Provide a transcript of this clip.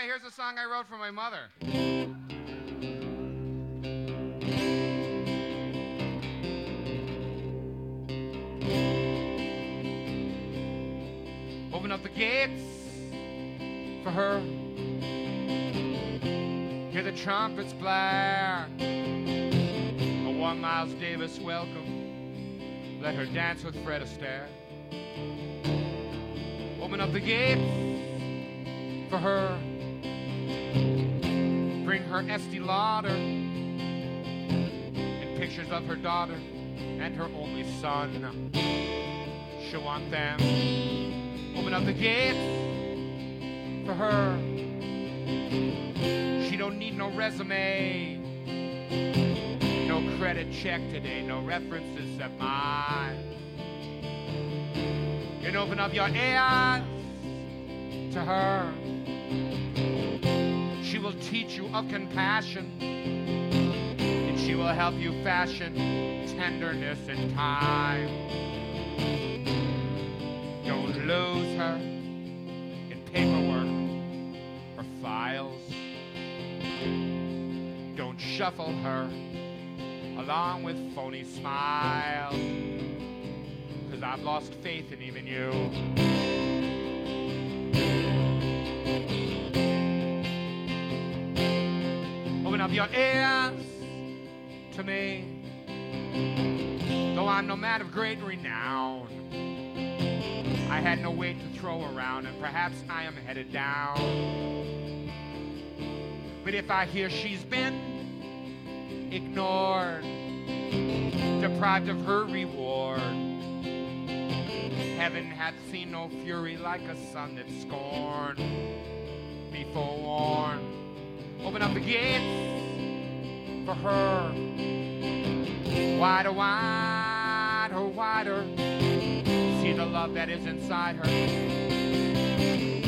way, here's a song I wrote for my mother. Open up the gates for her. Hear the trumpets blare. A one Miles Davis welcome. Let her dance with Fred Astaire. Open up the gates for her. Bring her Estee Lauder and pictures of her daughter and her only son. She'll want them. Open up the gates for her. She don't need no resume, no credit check today, no references except mine. You can open up your ears to her. She will teach you of compassion, and she will help you fashion tenderness in time. Don't lose her in paperwork or files. Don't shuffle her along with phony smiles, 'cause I've lost faith in even you. Open up your ears to me. Though I'm no man of great renown, I had no weight to throw around, and perhaps I am headed down. But if I hear she's been ignored, deprived of her reward, heaven hath seen no fury like a son that's scorned. Be forewarned. Open up the gates for her. Wider, wider, wider. See the love that is inside her.